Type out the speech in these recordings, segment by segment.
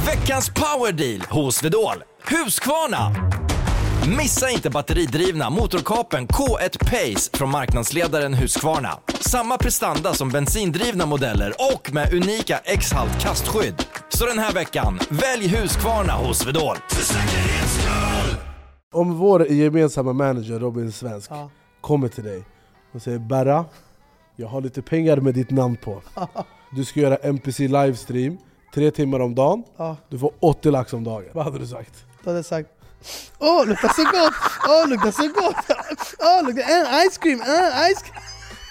Veckans powerdeal hos Swedol. Husqvarna. Missa inte batteridrivna motorkapen K1 Pace från marknadsledaren Husqvarna. Samma prestanda som bensindrivna modeller och med unika X-halt kastskydd. Så den här veckan, välj Husqvarna hos Swedol. Om vår gemensamma manager Robin Svensk kommer till dig och säger: Berra, jag har lite pengar med ditt namn på. Du ska göra NPC livestream 3 timmar om dagen. Du får 80 lax om dagen. Vad hade du sagt? Då hade jag sagt: åh, luktar så gott! Åh, luktar så gott! Åh, luktar ice cream! Ice cream!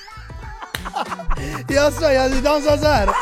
Jag svär, jag dansar så här.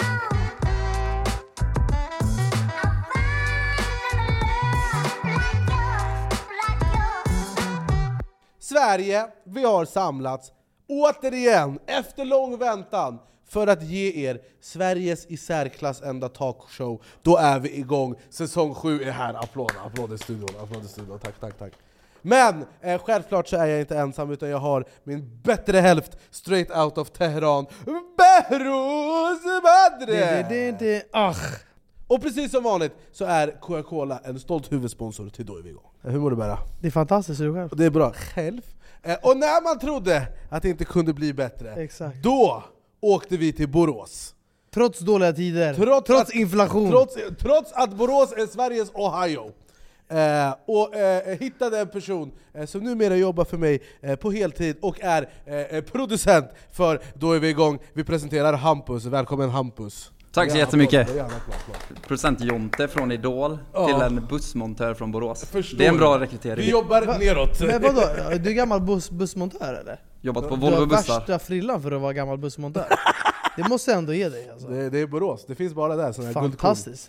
Sverige, vi har samlats återigen efter lång väntan för att ge er Sveriges i särklass enda talkshow. Då är vi igång. Säsong 7 är här. Applåd i studion. Tack. Men självklart så är jag inte ensam, utan jag har min bättre hälft straight out of Teheran, Behrouz Badre. Och precis som vanligt så är Coca-Cola en stolt huvudsponsor till Då är vi igång. Hur mår du, Berra? Det är fantastiskt, är du själv? Det är bra. Själv. Och när man trodde att det inte kunde bli bättre, exakt, då åkte vi till Borås. Trots dåliga tider, trots inflation, trots att Borås är Sveriges Ohio. Hittade en person som numera jobbar för mig på heltid och är producent för Då är vi igång. Vi presenterar Hampus. Välkommen Hampus. Tack så jättemycket. Producent Jonte från Idol till en bussmontör från Borås. Det är en bra rekrytering. Vi jobbar neråt. Men vadå? Du är gammal bussmontör eller? Jobbat på Volvo bussar. Du har värsta frillan för att vara gammal bussmontör. Det måste jag ändå ge dig alltså. Det är Borås. Det finns bara där sån här fantastiskt.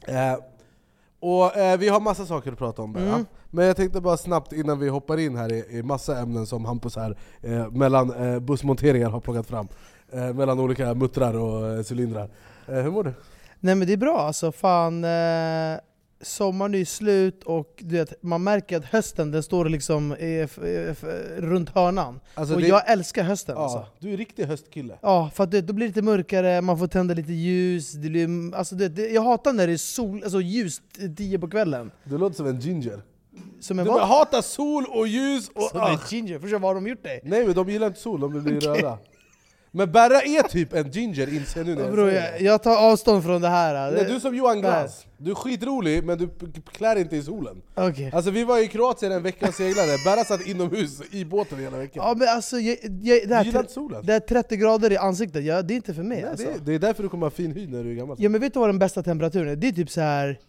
Vi har massa saker att prata om bara. Men jag tänkte bara snabbt innan vi hoppar in här i massa ämnen som Hampus här mellan bussmonteringar har plockat fram. Mellan olika muttrar och cylindrar. Hur mår du? Nej men det är bra alltså, fan sommaren är slut och du vet, man märker att hösten den står liksom runt hörnan. Alltså och jag älskar hösten alltså. Du är riktig höstkille. Ja, för att då blir det lite mörkare, man får tända lite ljus, det blir, alltså jag hatar när det är sol, alltså ljus 10 på kvällen. Du låter som en ginger. Som en du hatar sol och ljus och som en ginger, förstår vad har de gjort det? Nej men de gillar inte sol, de blir röda. Men Berra är typ en ginger, inser nu när jag tar avstånd från det här. Nej, du är som Johan Glass. Du är skitrolig, men du klär inte i solen. Okay. Alltså vi var i Kroatien en vecka och seglade. Berra satt inomhus i båten hela veckan. Ja men alltså, det är 30 grader i ansiktet, det är inte för mig. Nej, alltså. Det är därför du kommer ha fin hy när du är gammal. Ja men vet du vad den bästa temperaturen är? Det är typ så här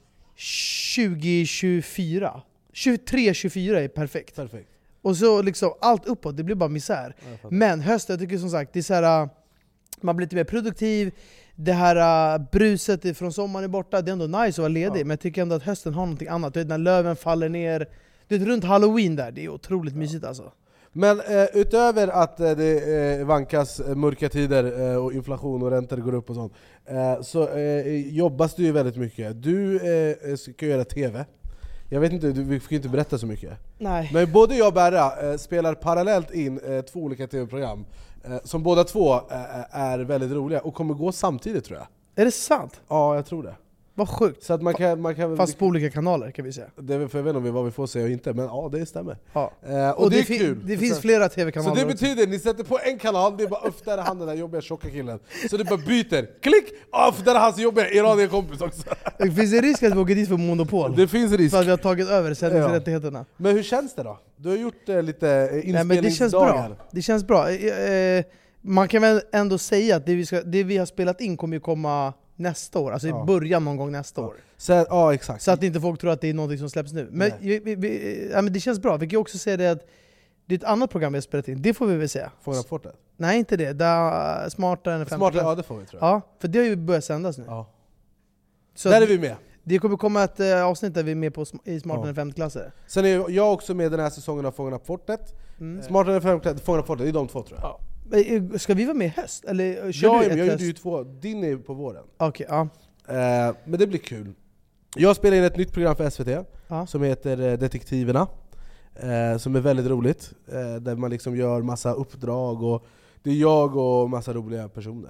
20-24. 23-24 är perfekt. Och så liksom allt uppåt, det blir bara misär. Men hösten, jag tycker som sagt, det är så här, man blir lite mer produktiv. Det här bruset från sommaren är borta. Det är ändå nice att vara ledig, men jag tycker ändå att hösten har någonting annat. Du vet, när löven faller ner, det är runt Halloween där, det är otroligt mysigt alltså. Men utöver att det vankas mörka tider och inflation och räntor går upp och sånt, så jobbas du ju väldigt mycket. Du ska göra TV. Jag vet inte, vi får inte berätta så mycket. Nej. Men både jag och Berra spelar parallellt in 2 olika tv-program som båda två är väldigt roliga och kommer gå samtidigt, tror jag. Är det sant? Ja, jag tror det. Vad sjukt. Så att man kan, fast på olika kanaler kan vi säga. Det är för jag vet inte vad vi får se och inte, men ja, det stämmer. Ja. Och det är kul. Det finns flera tv-kanaler. Så det betyder ni sätter på en kanal, det är bara upp där han den där jobbiga tjocka killen. Så det bara byter. Klick! För där är hans jobbiga iranier kompis också. Finns det risk att vi åker dit för monopol? Det finns risk. För att vi har tagit över sändningsrättigheterna. Men hur känns det då? Du har gjort lite inspelningsdagar. Det känns bra. Man kan väl ändå säga att det vi har spelat in kommer ju komma nästa år, alltså i början någon gång nästa år. Så, exakt. Så att inte folk tror att det är något som släpps nu. Men, men det känns bra. Vi kan också säga det att det är ett annat program vi har spelat in. Det får vi väl säga. Fånga Fortet? Nej, inte det. Det är Smartare än 5 Smartare, ja det får vi, tror jag. Ja, för det har ju börjat sändas nu. Ja. Så där är vi med. Det kommer komma ett avsnitt där vi är med i Smartare än 5-klasser. Sen är jag också med den här säsongen av Fånga Fortet. Smartare än 5-klasser, Fånga Fortet, det är de 2 tror jag. Ja. Ska vi vara med i höst? Eller jag gjorde ju 2, din är på våren. Okej, ja. Men det blir kul. Jag spelar in ett nytt program för SVT som heter Detektiverna, som är väldigt roligt, där man liksom gör massa uppdrag och det är jag och massa roliga personer.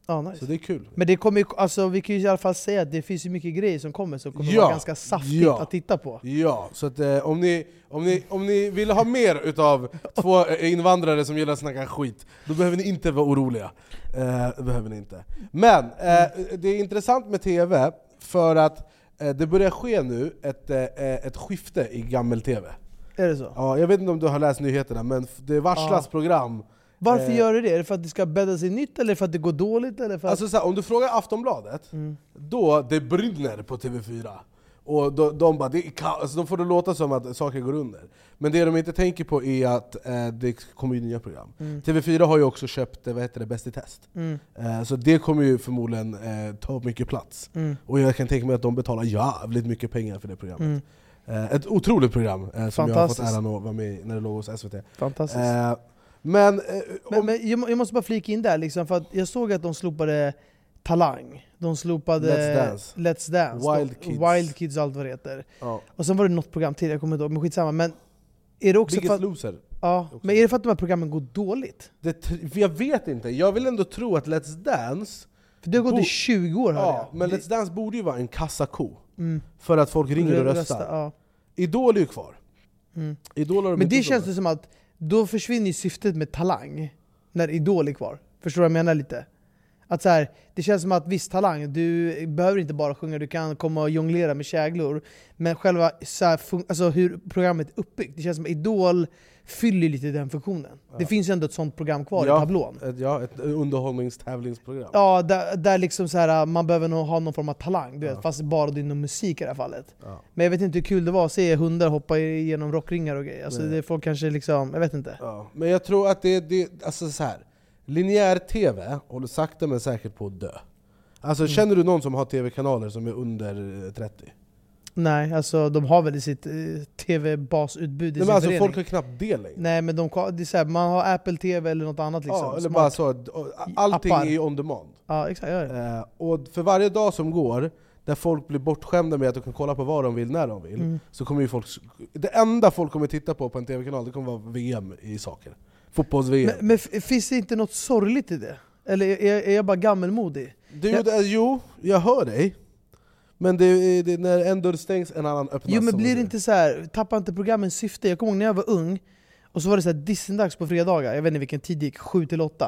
Nice. Så det är kul. Men det kommer ju, alltså, vi kan ju i alla fall säga att det finns ju mycket grejer som kommer som kommer vara ganska saftigt att titta på. Ja, så att om ni vill ha mer utav 2 invandrare som gillar att snacka skit, då behöver ni inte vara oroliga. Det behöver ni inte. Men det är intressant med TV för att det börjar ske nu ett skifte i gammel-TV. Är det så? Ja, jag vet inte om du har läst nyheterna, men det varslas program. Varför gör det? Är det för att det ska bädda sig nytt eller för att det går dåligt? Eller för att... Alltså så här, om du frågar Aftonbladet, då det brinner på TV4. Och de bara, alltså, de får det låta som att saker går under. Men det de inte tänker på är att det kommer ju nya program. TV4 har ju också köpt Bäst i test. Så det kommer ju förmodligen ta upp mycket plats. Och jag kan tänka mig att de betalar jävligt mycket pengar för det programmet. Ett otroligt program som jag har fått äran att vara med i när det låg hos SVT. Fantastiskt. Men jag måste bara flika in där liksom, för att jag såg att de slopade Talang. De slopade Let's Dance. Wild Kids allt vad det heter. Ja. Och sen var det något program till, jag kommer inte ihåg, men skitsamma. Men är det också Biggest Loser. Ja, men är det för att de här programmen går dåligt? Jag vet inte, jag vill ändå tro att Let's Dance... För det har gått i 20 år. Ja, men Let's Dance borde ju vara en kassako. För att folk ringer och röstar. Ja. Idol är ju kvar. Men det känns det som att då försvinner syftet med Talang när Idol är kvar. Förstår du vad jag menar lite? Att så här, det känns som att viss talang, du behöver inte bara sjunga, du kan komma och jonglera med käglor. Men själva så här, alltså hur programmet är uppbyggt, det känns som att Idol fyller lite den funktionen. Ja. Det finns ju ändå ett sånt program kvar i tablån. Ett underhållningstävlingsprogram. Ja, där liksom så här, man behöver nog ha någon form av talang, du vet, fast bara inom musik i det här fallet. Ja. Men jag vet inte hur kul det var att se hundar hoppa igenom rockringar och grejer. Alltså det får kanske liksom, jag vet inte. Ja. Men jag tror att det alltså så här. Linjär TV håller sakta men säkert på att dö. Alltså känner du någon som har tv-kanaler som är under 30? Nej, alltså de har väl i sitt tv-basutbud i sin alltså förening. folk har knappt det längre. Nej, men det är så här, man har Apple TV eller något annat liksom. Ja, eller bara så, allting appar. Är on demand. Ja, exakt. Ja. Och för varje dag som går, där folk blir bortskämda med att de kan kolla på vad de vill när de vill, så kommer ju folk... Det enda folk kommer titta på en tv-kanal, det kommer vara VM i saker. Fotbolls-VM. Men finns det inte något sorgligt i det? Eller är jag bara gammelmodig? Jo, jag hör dig. Men det när en dörr stängs, en annan öppnas. Jo, men blir det inte så här, tappar inte programmens syfte? Jag kommer ihåg när jag var ung, och så var det så här Disney-dags på fredagar. Jag vet inte vilken tid det gick, 7-8.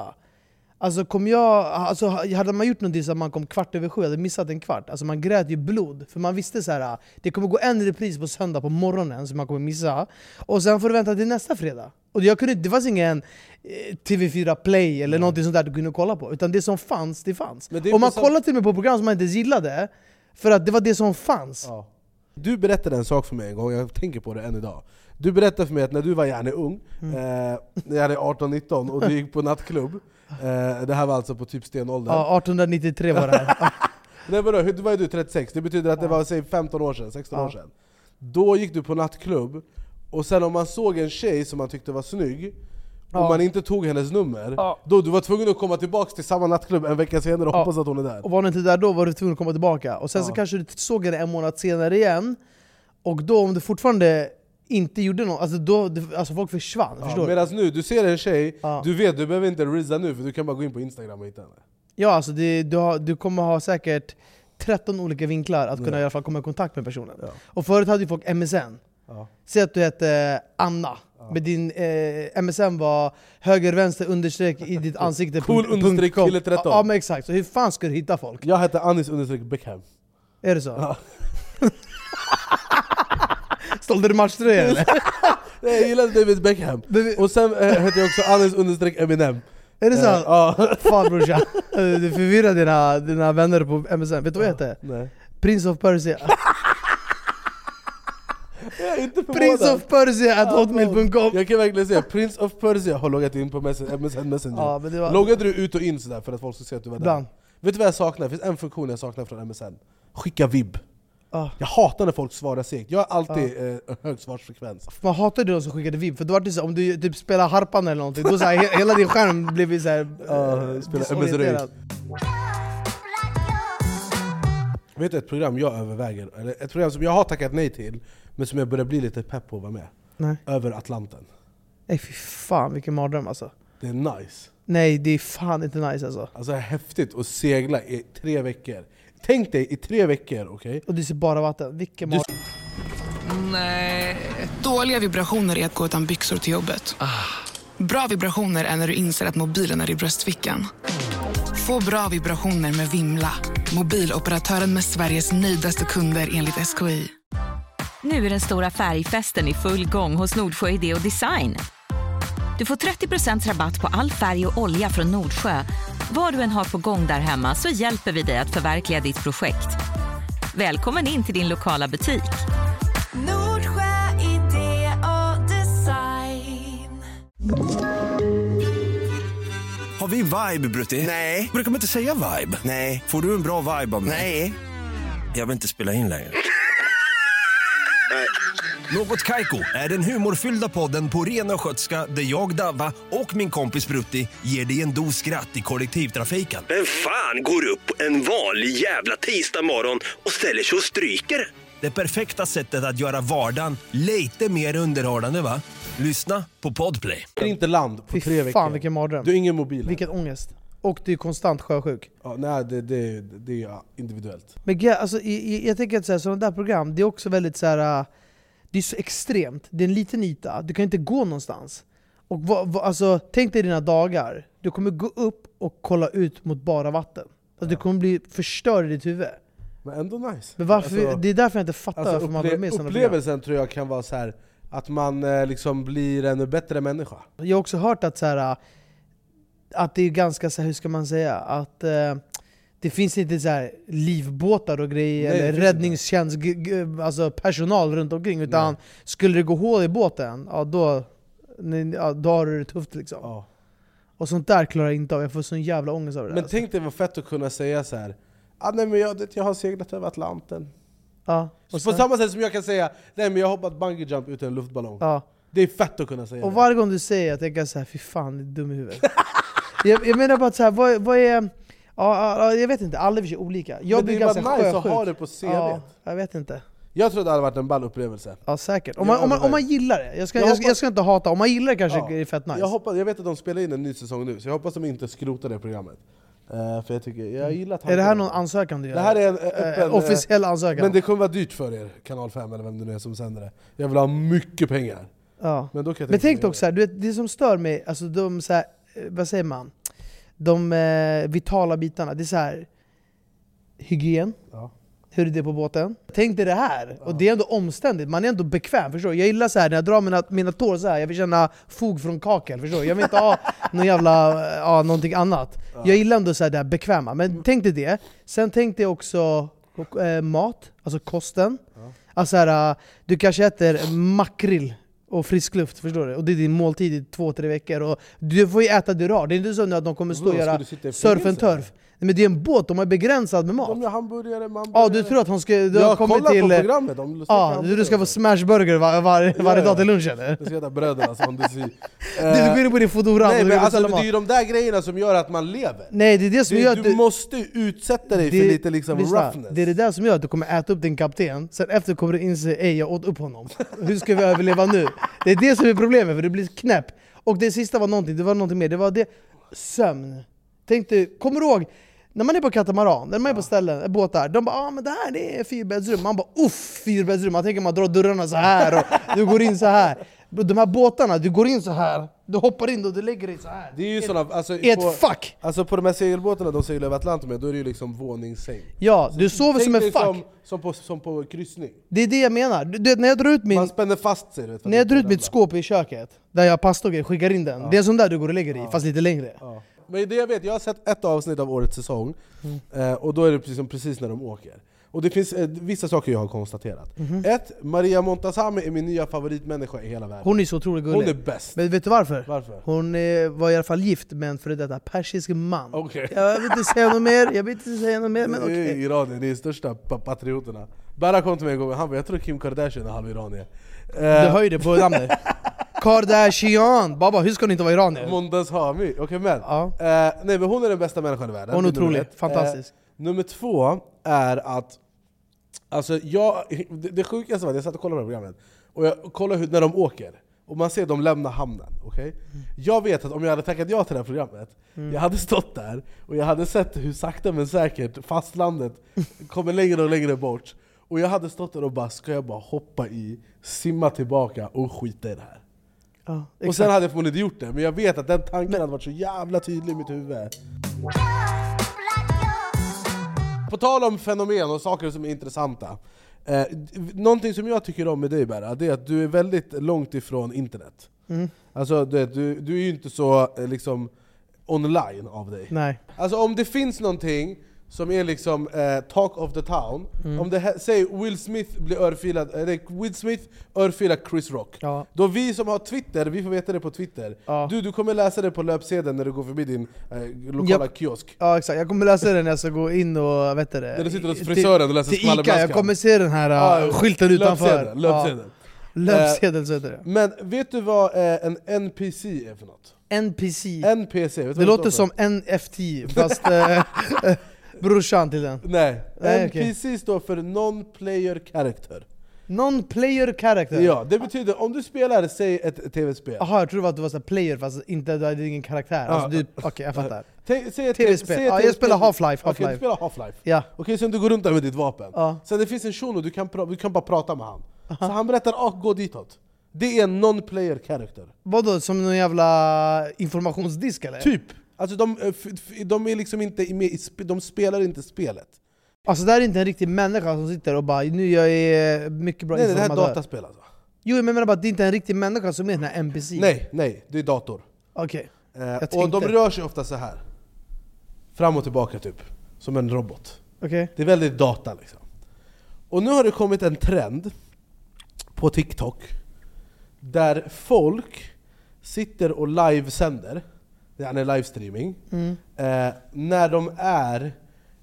Alltså hade man gjort någonting så att man kom 7:15, hade missat en kvart. Alltså man grät ju blod, för man visste så här, det kommer gå en repris på söndag på morgonen som man kommer missa. Och sen får du vänta till nästa fredag. Och det fanns ingen TV4 Play eller någonting sånt där du kunde kolla på. Utan det som fanns, det fanns. Och man kollade till och med på program som man inte gillade, för att det var det som fanns. Ja. Du berättade en sak för mig en gång, jag tänker på det än idag. Du berättade för mig att när du var gärna ung, när jag hade 18-19 och du gick på nattklubb, det här var alltså på typ stenåldern. Ja, 1893 var det här. Nej, vadå, då var du 36, det betyder att det var säg 15 år sedan, 16 år sedan. Då gick du på nattklubb, och sen om man såg en tjej som man tyckte var snygg, och man inte tog hennes nummer, då du var tvungen att komma tillbaka till samma nattklubb en vecka senare och hoppas att hon är där. Och var hon inte där då var du tvungen att komma tillbaka. Och sen så kanske du såg henne en månad senare igen, och då om du fortfarande inte gjorde något, alltså folk försvann, förstår du? Medan nu, du ser en tjej, du vet, du behöver inte rizza nu, för du kan bara gå in på Instagram och hitta henne. Ja, alltså du kommer ha säkert 13 olika vinklar att kunna i alla fall komma i kontakt med personen. Ja. Och förut hade ju folk MSN. Säg att du hette Anna, men din MSN var höger-vänster understreck i ditt ansikte. Cool understreck kille 13. Ja, men exakt, så hur fan ska du hitta folk? Jag hette Anis understreck Beckham. Är det så? Ja. Sålde du matchtröjor eller? Nej, jag gillade David Beckham. Och sen hette jag också Anis understreck Eminem. Är det så? Ja. Fan brorsan, du förvirrar dina vänner på MSN. Vet du vad jag hette? Nej. Prince of Persia. Prince of Persia @hotmail.com. Jag kan verkligen säga Prince of Persia har loggat in på MSN Messenger. Ja, loggade du ut och in sådär för att folk ska se att du var där? Vet du vad jag saknar? Det finns en funktion jag saknar från MSN. Skicka vibb. Jag hatar när folk svarar segt. Jag har alltid hög svarsfrekvens. Man hatar det de som skickade vibb. För då var det så, om du typ spelar harpan eller någonting, då så här, hela din skärm blev så här disorienterad. Vet du ett program jag överväger, eller ett program som jag har tackat nej till, men som jag börjar bli lite pepp på att vara med? Nej. Över Atlanten. Nej fy fan, vilken mardröm alltså. Det är nice. Nej, det är fan inte nice alltså. Alltså det är häftigt att segla i 3 veckor. Tänk dig i 3 veckor, okej? Och du ser bara vatten. Vilken Nej. Dåliga vibrationer är att gå utan byxor till jobbet. Bra vibrationer är när du inser att mobilen är i bröstfickan. Få bra vibrationer med Vimla. Mobiloperatören med Sveriges nöjdaste kunder enligt SKI. Nu är den stora färgfesten i full gång hos Nordsjö Idé och Design. Du får 30% rabatt på all färg och olja från Nordsjö. Vad du än har på gång där hemma så hjälper vi dig att förverkliga ditt projekt. Välkommen in till din lokala butik. Nordsjö Idé och Design. Har vi vibe, Brutti? Nej. Brukar man inte säga vibe? Nej. Får du en bra vibe av mig? Nej. Jag vill inte spela in längre. Något Kaiko är den humorfyllda podden på ren och skötska där jag, Davva och min kompis Brutti ger dig en dos skratt i kollektivtrafiken. Men fan går upp en vanlig jävla tisdag morgon och ställer sig och stryker? Det perfekta sättet att göra vardagen lite mer underhållande, va? Lyssna på Podplay. Det är inte land på 3 veckor. Fan vilken mardröm. Du har ingen mobil. Vilken ångest. Och du är konstant sjösjuk. Ja, nej, det är individuellt. Men alltså, jag tänker att sådana där program, det är också väldigt så här. Det är så extremt. Det är en liten yta. Du kan inte gå någonstans. Och alltså, tänk dig dina dagar. Du kommer gå upp och kolla ut mot bara vatten. Alltså, du kommer bli förstörd i ditt huvud. Men ändå nice. Men varför, alltså, det är därför jag inte fattar varför man vill med sådana program. Upplevelsen tror jag kan vara så här att man liksom blir en bättre människa. Jag har också hört att så här, att det är ganska så här, hur ska man säga, att det finns inte så här livbåtar och grejer. Nej, eller räddningstjänst, alltså personal runt omkring, utan skulle det gå hål i båten, ja, då har du det tufft liksom. Ja. Och sånt där klarar jag inte av. Jag får sån jävla ångest av det. Men tänk dig vad fett att kunna säga så här: nej, men jag har seglat över Atlanten. Ja. På samma sätt som jag kan säga, nej, men jag har hoppat bungee jump ut i en luftballong. Ja. Det är fett att kunna säga. Och varje gång du säger, jag tänker så här: fy fan, du är dum i huvudet. jag menar bara så här, vad är... Ja, jag vet inte, alla är olika. Jag blir ganska nice att ha det på CV. Ja, jag vet inte. Jag tror det hade varit en ball upplevelse. Ja, säkert. Om man gillar det. Jag ska inte hata. Om man gillar det kanske är fett nice. Jag vet att de spelar in en ny säsong nu, så jag hoppas de inte skrotar det programmet. För jag gillar att är det här någon ansökan du gör? Det här är en öppen, officiell ansökan. Men det kommer vara dyrt för er, Kanal 5 eller vem det nu är som sänder det. Jag vill ha mycket pengar. Ja. Men, då kan men tänk också här, du vet, det som stör mig, alltså de så här, vad säger man? De vitala bitarna, det är så här hygien. Ja. Hur är det på båten? Tänk dig det här, och det är ändå omständigt, man är ändå bekväm, förstår du? Jag gillar så här när jag drar mina tår så här, jag vill känna fog från kakel, förstår du? Jag vill inte ha någon jävla, någonting annat. Ja. Jag gillar ändå så här det här bekväma, men tänk dig det. Sen tänk dig också mat, alltså kosten. Ja. Alltså här, du kanske äter makrill och frisk luft, förstår du? Och det är din måltid i 2-3 veckor, och du får ju äta det rart. Det är inte så att de kommer stå och göra surf and turf. Men det är en båt, de är begränsad med mat. De gör hamburgare, Ja, du tror att hon ska... Du har kommit till... på programmet. Du ska få smashburger varje dag till lunchen. Du ska äta bröderna som du ser. Du går in på din Foodora. Nej, men alltså, det är ju de där grejerna som gör att man lever. Nej, det är det som gör att du måste utsätta dig för lite liksom roughness. Det är det där som gör att du kommer äta upp din kapten. Sen efter kommer du inse, jag åt upp honom. Hur ska vi överleva nu? Det är det som är problemet, för det blir knäpp. Och det sista var någonting mer. Det var det, sömn. Tänkte, kommer du ihåg? När man är på katamaran, när man är på ställen, båtar, de bara men det här det är 4-bäddsrum. Man bara 4-bäddsrum. Man tänker man drar dörrarna så här och du går in så här. De här båtarna, du går in så här, du hoppar in och du lägger dig så här. Det är ju såna, alltså, fuck! Alltså på de här segelbåtarna de seglar över Atlanten med, då är det ju liksom våningssäng. Ja, du sover som en fuck. Som på kryssning. Det är det jag menar. Du, när jag drar ut man spänner fast sig. När jag drar ut mitt skåp i köket, där jag har pasta och skickar in den. Det är sån där du går och lägger i, fast lite längre. Ja. Men det jag vet, jag har sett ett avsnitt av årets säsong, och då är det precis när de åker. Och det finns vissa saker jag har konstaterat. Maria Montazami är min nya favoritmänniska i hela världen. Hon är så otroligt gullig. Hon är bäst. Men vet du varför? Varför? Hon var i alla fall gift med en före detta persisk man. Okay. Jag vill inte säga något mer, men okej. Iranien, det är största patrioterna. Bara kom till mig en gång, han bara, jag tror Kim Kardashian är halv iranier. Du höjde på namnet. Kardashian! Baba, hur ska hon inte vara iranier? Montazami, okej men. Nej, men hon är den bästa människan i världen. Hon är otroligt, fantastisk. Nummer 2 är att alltså det sjukaste var att jag satt och kollade på programmet och jag kollade när de åker. och man ser dem lämna hamnen, okej? Jag vet att om jag hade tackat ja till det här programmet, jag hade stått där och jag hade sett hur sakta men säkert fastlandet kommer längre och längre bort. Och jag hade stått där och bara, ska jag bara hoppa i, simma tillbaka och skita i det här? Ja, och sen hade jag förmodligen gjort det, men jag vet att den tanken hade varit så jävla tydlig i mitt huvud. På tal om fenomen och saker som är intressanta, någonting som jag tycker om med dig, Berra, det är att du är väldigt långt ifrån internet. Alltså du är ju inte så liksom online av dig. Nej. Alltså om det finns någonting som är liksom talk of the town, om det säger Will Smith blir örfilad, Will Smith örfilar Chris Rock, då vi som har Twitter, vi får veta det på Twitter. Du kommer läsa det på löpsedeln när du går förbi din lokala kiosk. Ja exakt, jag kommer läsa det när jag ska gå in och vet det. När du sitter hos frisören och läser Ica, jag kommer se den här skylten utanför. Löpsedel så heter det. Men vet du vad en NPC är för något? NPC? Det låter som NFT, fast brorsan till den. Nej, NPC står för Non-Player Character. Non-player character? Ja, det betyder om du spelar, säg ett tv-spel. Jaha, jag trodde att du var så player fast inte, du hade ingen karaktär. Alltså, okej, jag fattar. Säg ett tv-spel. Ja, jag spelar Half-Life. Okej, du spelar Half-Life. Ja. Okej, så du går runt där med ditt vapen. Sen det finns en shuno, du kan bara prata med han. Så han berättar, gå ditåt. Det är en non-player character. Vadå, som någon jävla informationsdisk eller? Typ. Alltså de är liksom inte med de spelar inte spelet. Alltså det är inte en riktig människa som sitter och bara, nu jag är mycket bra informatör. Nej, det här är dataspel alltså. Jo, men jag menar bara att det inte är en riktig människa som är den här NPC. Nej, det är dator. Okej. Och de rör sig ofta så här. Fram och tillbaka typ. Som en robot. Okej. Det är väldigt data liksom. Och nu har det kommit en trend på TikTok där folk sitter och livesänder, det är livestreaming, när de är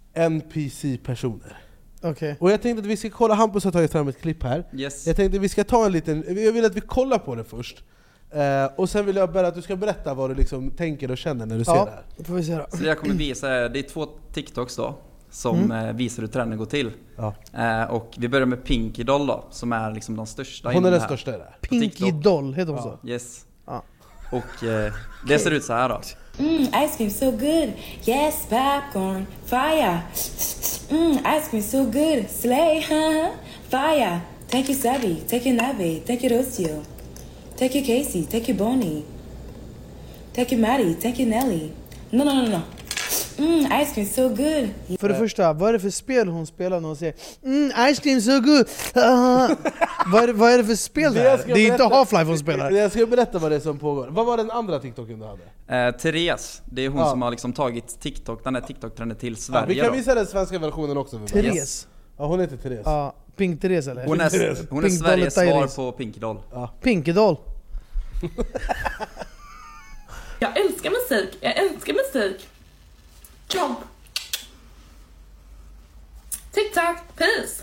NPC-personer. Okay. Och jag tänkte att vi ska kolla, Hampus har tagit fram ett klipp här. Yes. Jag tänkte att vi ska ta en liten, jag vill att vi kollar på det först. Och sen vill jag bara att du ska berätta vad du liksom tänker och känner när du ser det här. Ja, får vi se då. Så det jag kommer visa är, det är 2 TikToks då som visar hur trenden går till. Och vi börjar med Pinky Doll då, som är liksom de största. Hon är den största där. Pinky Doll, heter hon så? Yes. Och det ser ut så här då. Ice cream so good. Yes, popcorn. Fire. Ice cream so good. Slay, fire. Take your Savvy, take your Navi, take your Rocio. Take your Casey, take your Bonnie. Take your Maddie, take your Nelly. No. Ice cream so good. För det första, vad är det för spel hon spelar när hon säger ice cream so good? Vad är det för spel där? Det är inte Half-Life hon spelar. Jag ska berätta vad det är som pågår. Vad var den andra TikToken du hade? Therese, det är hon som har liksom tagit TikTok, den här TikTok-trenden till Sverige. Vi kan visa den svenska versionen också. Therese? Ja, hon heter Therese. Ja, Pink Therese eller? Hon är Sveriges svar på Pinky Doll. Pinky Doll. Jag älskar musik. Jump. Tick-tack, peace.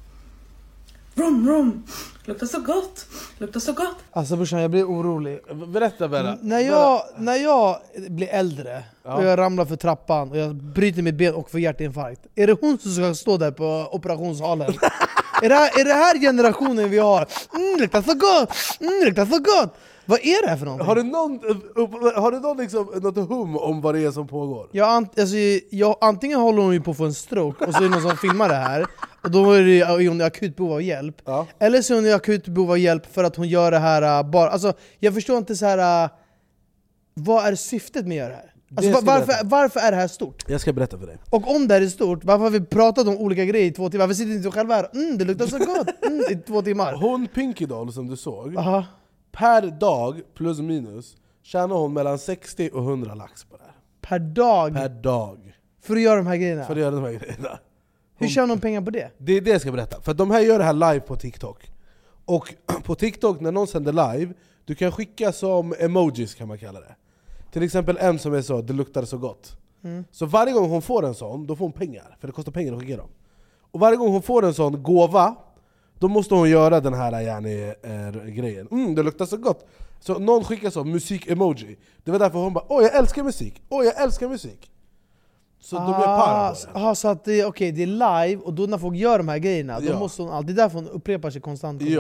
Rum. Luktar så gott. Alltså brorsan, jag blir orolig. Berätta bara. När jag blir äldre och jag ramlar för trappan och jag bryter mitt ben och får hjärtinfarkt, är det hon som ska stå där på operationssalen? är det här generationen vi har? Luktar så gott. Vad är det här för någonting? Har du någon liksom, något hum om vad det är som pågår? Antingen håller hon ju på att få en stroke och så är det någon som filmar det här och då är hon i akut behov av hjälp. Eller så är hon i akut behov av hjälp för att hon gör det här bara. Alltså, jag förstår inte så här. Vad är syftet med att göra det här? Alltså, varför är det här stort? Jag ska berätta för dig. Och om det här är stort, varför har vi pratat om olika grejer i 2 timmar? Varför sitter inte själva här? Det luktar så gott i 2 timmar. Hon Pinky Doll som du såg, per dag plus minus tjänar hon mellan 60 och 100 lax på det här. Per dag? Per dag. För att göra de här grejerna? Hur tjänar hon pengar på det? Det är det jag ska berätta. För de här gör det här live på TikTok. Och på TikTok när någon sänder live, du kan skicka som emojis kan man kalla det. Till exempel en som är så, det luktar så gott. Så varje gång hon får en sån, då får hon pengar. För det kostar pengar att skicka dem. Och varje gång hon får en sån gåva, då måste hon göra den här grejen. Det luktar så gott. Så någon skickar så musik-emoji. Det var därför hon bara, jag älskar musik. Så de är par. Så att det är live, och då när folk gör de här grejerna, då måste hon alltid, därför hon upprepar sig konstant. Ja,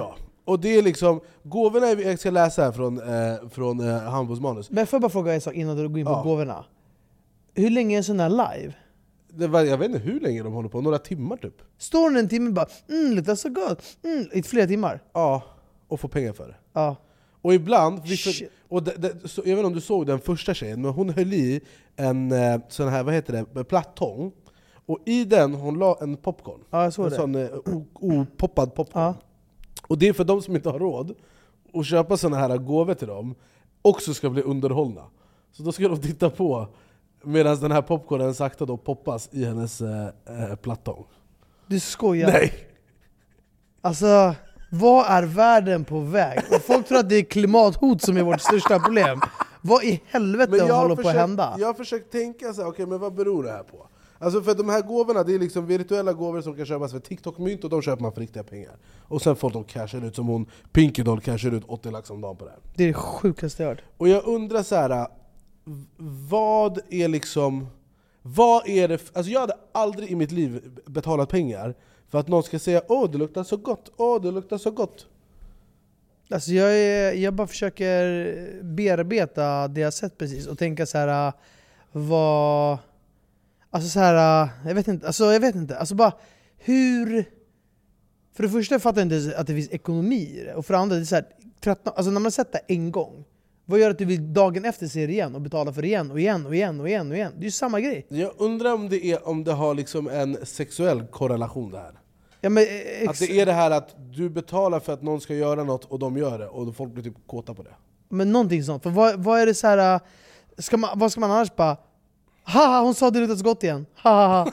Och det är liksom, gåvorna, jag ska läsa här från handbollsmanus. Men får jag bara fråga en sak innan du går in på gåvorna? Hur länge är en sån här live? Jag vet inte hur länge de håller på, några timmar typ. Står den en timme och bara luktar så gott, i flera timmar? Ja, och får pengar för det. Ja. Och ibland, så, jag vet inte om du såg den första tjejen, men hon höll i en sån här, vad heter det, plattång. Och i den hon la en popcorn. Ja, jag såg det. Sån opoppad popcorn. Ja. Och det är för de som inte har råd att köpa såna här gåvor till dem, också ska bli underhållna. Så då ska de titta på medan den här popcornen sakta då poppas i hennes plattång. Du skojar? Nej. Alltså, vad är världen på väg? Och folk tror att det är klimathot som är vårt största problem. Vad i helvete håller på att hända? Jag har försökt tänka så här, okej, men vad beror det här på? Alltså för de här gåvorna, det är liksom virtuella gåvor som kan köpas för TikTok-mynt, och de köper man för riktiga pengar. Och sen får de casha ut, som hon Pinky Doll cashar ut 80 lax om dagen på det här. Det är det sjukaste jag hört. Och jag undrar så här, vad är det, alltså jag hade aldrig i mitt liv betalat pengar för att någon ska säga det luktar så gott, det luktar så gott. Alltså jag bara försöker bearbeta det jag sett precis och tänka så här, vad... Alltså så här, jag vet inte. Alltså bara hur... För det första fattar jag inte att det finns ekonomi i det. Och för det andra, det är så här, 13, alltså när man sett det en gång, vad gör att du vill dagen efter se det igen och betala för det igen och igen och igen och igen och igen? Det är ju samma grej. Jag undrar om det har liksom en sexuell korrelation det här. Ja, men, att det är det här att du betalar för att någon ska göra något och de gör det, och folk blir typ kåta på det. Men någonting sånt. För vad är det så här? Vad ska man annars bara... Haha, hon sa det luktar så gott igen. Haha.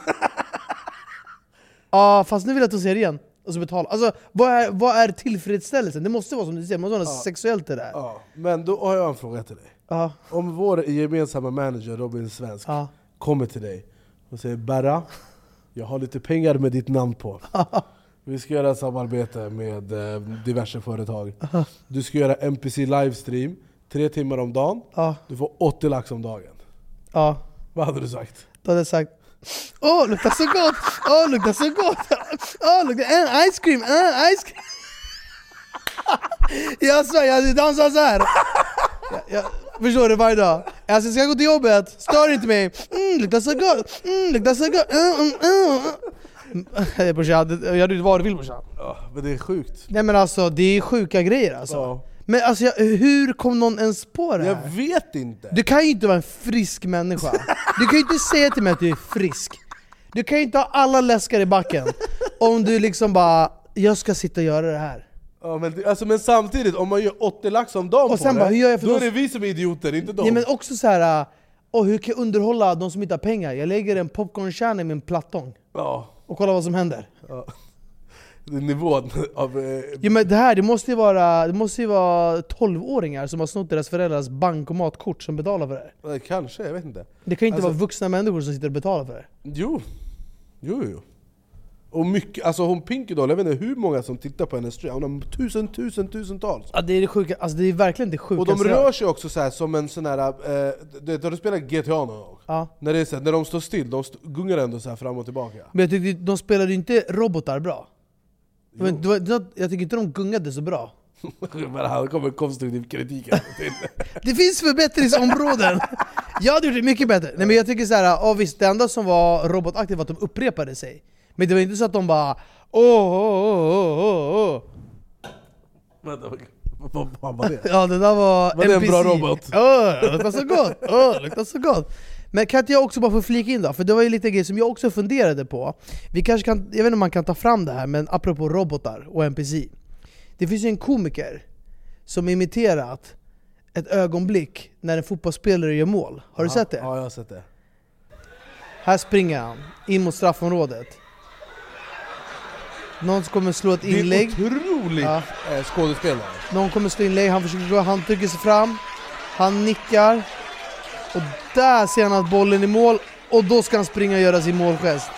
Ja, fast nu vill jag att hon ser det igen. Och så betala. Alltså, vad är tillfredsställelsen? Det måste vara som du säger, det måste vara något sexuellt det där. Ja, men då har jag en fråga till dig. Om vår gemensamma manager Robin Svensk kommer till dig och säger: Berra, jag har lite pengar med ditt namn på. Vi ska göra samarbete med diverse företag. Du ska göra NPC livestream 3 timmar om dagen. Du får 80 lax om dagen. Vad hade du sagt? Då hade jag sagt: luktar så gott! Luktar så gott! Luktar ice cream! Ice cream! Jag hade dansat så här. Jag förstår det varje dag. Alltså, jag ska gå till jobbet, stör inte mig. Luktar så gott! Luktar så gott! Jag hade inte varit vill, brorsan. Men det är sjukt. Nej, men alltså, det är sjuka grejer alltså. Men alltså, hur kom någon ens på det här? Jag vet inte. Du kan ju inte vara en frisk människa. Du kan ju inte säga till mig att du är frisk. Du kan ju inte ha alla läskar i backen om du liksom bara, jag ska sitta och göra det här. Ja, men samtidigt, om man gör 80 lax om dagen och sen på bara, det, hur gör jag då är det vi som är idioter, inte de. Ja, men också så här, hur kan jag underhålla de som inte har pengar? Jag lägger en popcornkärna i min plattång. Och kolla vad som händer. Nivån av... Ja, men det måste ju vara 12-åringar som har snott deras föräldrars bankomatkort som betalar för det. Kanske, jag vet inte. Det kan ju inte vara vuxna människor som sitter och betalar för det. Jo. Och mycket, alltså hon Pinky Doll, jag vet inte hur många som tittar på hennes stream. Hon har tusentals. Ja, det är det sjuka, alltså det är verkligen det sjukaste. Och de rör sig också så här, som en sån här, där du spelar GTA någon gång. När det är så här, när de står still, de gungar ändå så här fram och tillbaka. Men jag tyckte de spelade ju inte robotar bra. Jag tycker inte de gungade så bra. Men här kommer konstruktiv kritik. Det finns förbättringsområden. Jag hade gjort det mycket bättre. Nej, men jag tycker så här, visst, det enda som var robotaktivt var att de upprepade sig. Men det var inte så att de bara Vad var det? Ja, det där var det en bra robot? Det luktar så gott. Det luktar så gott. Men kan inte jag också bara få flika in då? För det var ju lite grejer som jag också funderade på. Vi kanske kan, jag vet inte om man kan ta fram det här, men apropå robotar och NPC. Det finns ju en komiker som imiterat ett ögonblick när en fotbollsspelare gör mål. Har du sett det? Ja, jag har sett det. Här springer han in mot straffområdet. Någon kommer slå ett inlägg. Det är otroligt skådespelare. Någon kommer slå inlägg, han försöker gå, han trycker sig fram. Han nickar. Och där ser han att bollen är i mål. Och då ska han springa och göra sin målgest.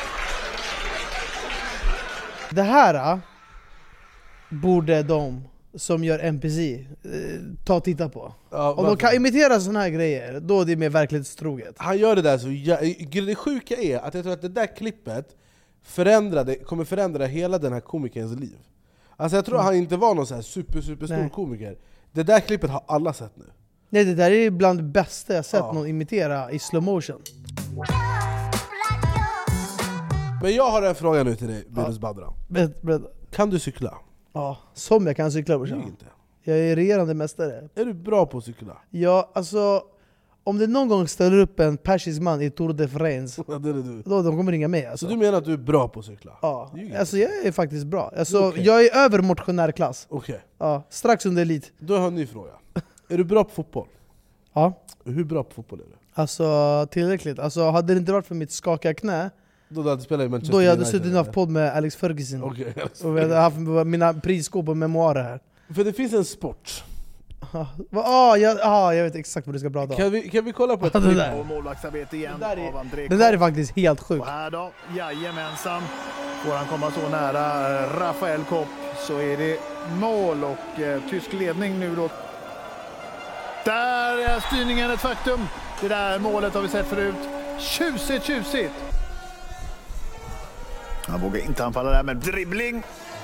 Det här borde de som gör NPC, ta och titta på. Ja, om de kan imitera såna här grejer, då är det mer verklighetstroget. Han gör det där så det sjuka är att jag tror att det där klippet kommer förändra hela den här komikerns liv. Alltså jag tror att han inte var någon så här superstor komiker. Det där klippet har alla sett nu. Nej, det där är bland det bästa jag sett någon imitera i slow motion. Men jag har en fråga nu till dig, Virus Badra. Kan du cykla? Ja, som jag kan cykla, brorsan. Inte. Jag är regerande mästare. Är du bra på att cykla? Ja, alltså om det någon gång ställer upp en persisk man i Tour de France, då de kommer ringa mig. Alltså. Så du menar att du är bra på att cykla? Ja, alltså jag är faktiskt bra. Alltså, jag är över motionärklass. Okej. Ja, strax under elit. Då har jag en ny fråga. Är du bra på fotboll? Ja. Hur bra på fotboll är du? Alltså tillräckligt. Alltså hade det inte varit för mitt skakiga knä, då hade spelat i Manchester då jag hade United, suttit och haft podd med Alex Ferguson. Okay. Och vi hade haft mina prisskåp och memoarer här. För det finns en sport. Jag vet exakt vad du ska prata om. Kan vi kolla på ett klipp? Målvaktsarbete igen av André. Det där är faktiskt helt sjukt. Och här då, jajamensan. Får han komma så nära Rafael Kopp så är det mål och tysk ledning nu då. Där är styrningen ett faktum. Det där målet har vi sett förut. Tjusigt. Han vågar inte anfalla där med dribbling.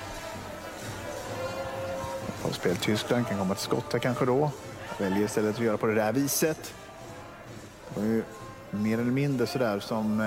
Spel Tyskland kan komma till skott här kanske då. Väljer istället att göra på det där viset. Det var ju mer eller mindre sådär som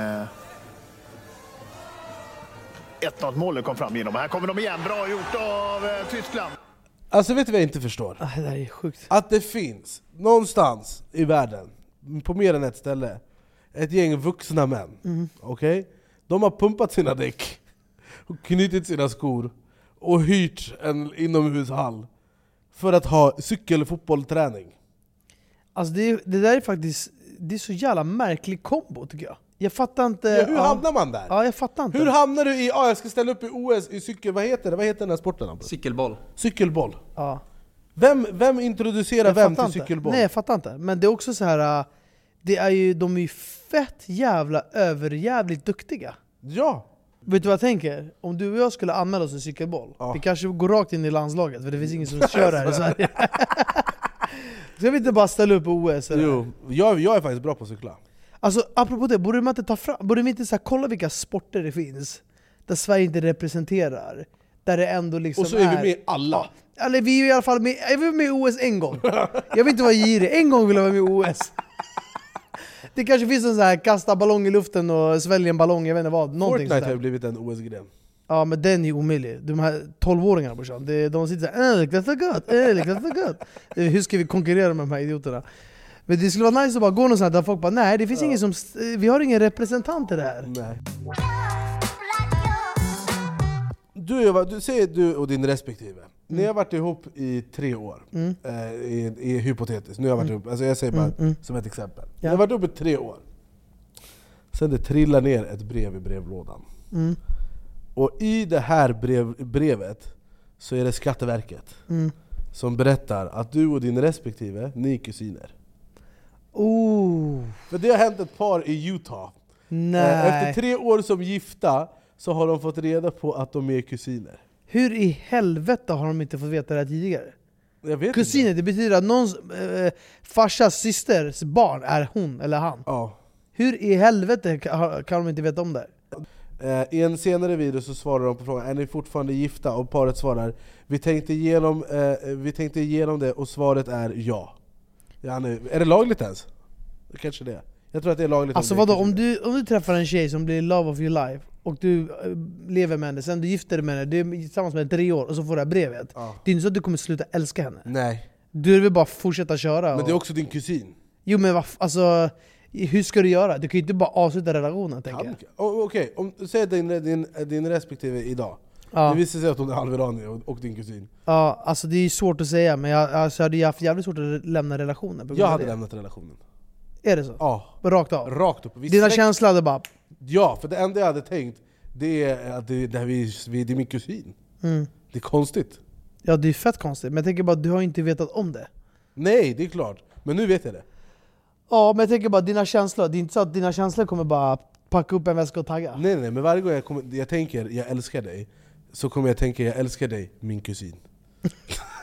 1-0 målet kom fram genom. Här kommer de igen. Bra gjort av Tyskland. Alltså vet du vad jag inte förstår? Det där är sjukt. Att det finns någonstans i världen, på mer än ett ställe, ett gäng vuxna män. Okej? De har pumpat sina däck och knutit sina skor och hyrt en inomhushall för att ha cykelfotbollträning. Alltså det där är faktiskt, det är så jävla märklig kombo tycker jag. Jag fattar inte. Ja, hur hamnar man där? Ja, jag fattar inte. Hur hamnar du i jag ska ställa upp i OS i cykel, vad heter den här sporten? Cykelboll. Ja. Vem introducerar vem till cykelboll? Nej, jag fattar inte. Men det är också så här, de är ju fett jävla överjävligt duktiga. Ja. Vet du vad jag tänker? Om du och jag skulle anmäla oss i cykelboll, vi kanske går rakt in i landslaget, för det finns ingen som kör här i Sverige. Ska vi inte bara ställa upp på OS? Eller? Jo, jag är faktiskt bra på att cykla. Alltså apropå det, borde man inte så här, kolla vilka sporter det finns där Sverige inte representerar? Där det ändå liksom och så är vi med i alla. Ja, eller vi är i alla fall med, jag vill med i OS en gång. Jag vill inte vara girig, en gång vill jag vara med i OS. Det kanske finns en sån här kasta ballong i luften och svälja en ballong, jag vet inte vad. Fortnite har blivit en OS-gren. Ja, men den är omöjlig. De här 12-åringarna brorsan, de sitter såhär det är så gott. Hur ska vi konkurrera med de här idioterna? Men det skulle vara nice att bara gå någonstans där folk bara nej, det finns ingen som, vi har ingen representant i det här. Nej. Du säger du och din respektive. Ni har varit ihop i 3 år. Är hypotetiskt. Nu har jag varit ihop, alltså jag säger bara som ett exempel. Ni har varit ihop i 3 år. Sen det trillar ner ett brev i brevlådan. Och i det här brevet så är det Skatteverket som berättar att du och din respektive, ni är kusiner. För det har hänt ett par i Utah. Nej. Efter 3 år som gifta så har de fått reda på att de är kusiner. Hur i helvete har de inte fått veta det här tidigare? Jag vet kusiner, inte. Det betyder att någons farsas systers barn är hon eller han. Ja. Hur i helvete kan de inte veta om det? I en senare video så svarar de på frågan: är ni fortfarande gifta? Och paret svarar: vi tänkte igenom det, och svaret är ja. Är det lagligt ens? Kanske det. Jag tror att det är lagligt. Alltså vadå, om du träffar en tjej som blir love of your life och du lever med henne, sen du gifter dig med henne, du är tillsammans med henne 3 år och så får du det här brevet. Det är inte så att du kommer sluta älska henne. Nej. Du vill bara fortsätta köra. Men det är också din kusin. Jo men alltså, hur ska du göra? Du kan ju inte bara avsluta relationen, tänker jag. Okej, om du säger din respektive idag. Det visar sig att hon är halviranier och din kusin. Ja, alltså det är svårt att säga, men jag hade haft jävligt svårt att lämna relationen. Jag hade lämnat relationen. Är det så? Ja. Rakt av? Rakt upp. Dina känslor hade bara... Ja, för det enda jag hade tänkt, det är att det är min kusin. Det är konstigt. Ja, det är fett konstigt. Men jag tänker bara, du har inte vetat om det. Nej, det är klart. Men nu vet jag det. Ja, men jag tänker bara, dina känslor. Det är inte så att dina känslor kommer bara packa upp en väska och tagga. Nej, men varje gång jag tänker jag älskar dig, så kommer jag tänka jag älskar dig, min kusin.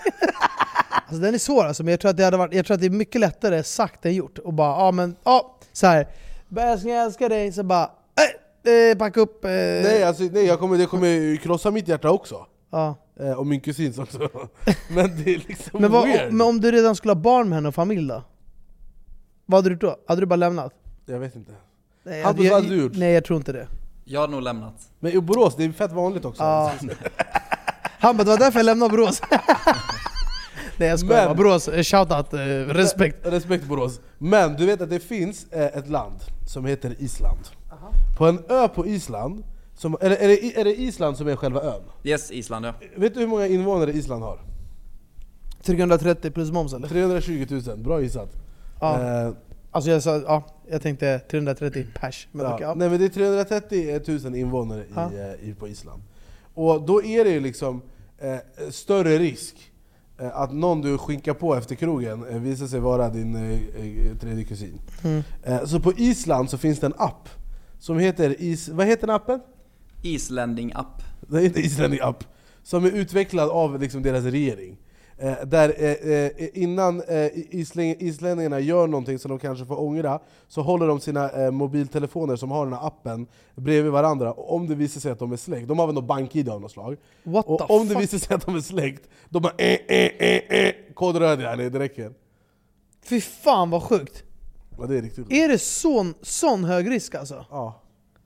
Alltså den är svår alltså, men jag tror att det är mycket lättare sagt än gjort. Och bara, så här. Jag älskar dig, så bara packa upp. Nej, det kommer krossa mitt hjärta också. Ja. Och min kusins också. Men det är liksom weird. Men om du redan skulle ha barn med henne och familj då? Vad hade du då? Hade du bara lämnat? Jag vet inte. Nej, jag tror inte det. Jag har nog lämnat. Men i Borås, det är fett vanligt också. Ja. Han bara, det var därför jag lämnade Borås. Nej, jag skojar. Borås, shoutout, respekt. Respekt Borås. Men du vet att det finns ett land som heter Island. Aha. På en ö på Island, är det Island som är själva ön? Yes, Island, ja. Vet du hur många invånare Island har? 330 plus moms eller? 320 000, bra gissat. Ja. Alltså jag tänkte 330 pers. Men Nej, men det är 330 000 invånare på Island. Och då är det ju liksom större risk att någon du skinkar på efter krogen visar sig vara din tredje kusin. Så på Island så finns det en app som heter vad heter den appen? Islanding app. Det heter Islanding app, som är utvecklad av liksom deras regering. Där innan islänningarna gör någonting som de kanske får ångra, så håller de sina mobiltelefoner som har den här appen bredvid varandra. Och om det visar sig att de är släkt, de har väl något bank-id av något slag. Och om det visar sig att de är släkt, de bara kodröd här, det räcker. Fy fan vad sjukt. Ja, det är riktigt. Är det sån hög risk alltså? Ja.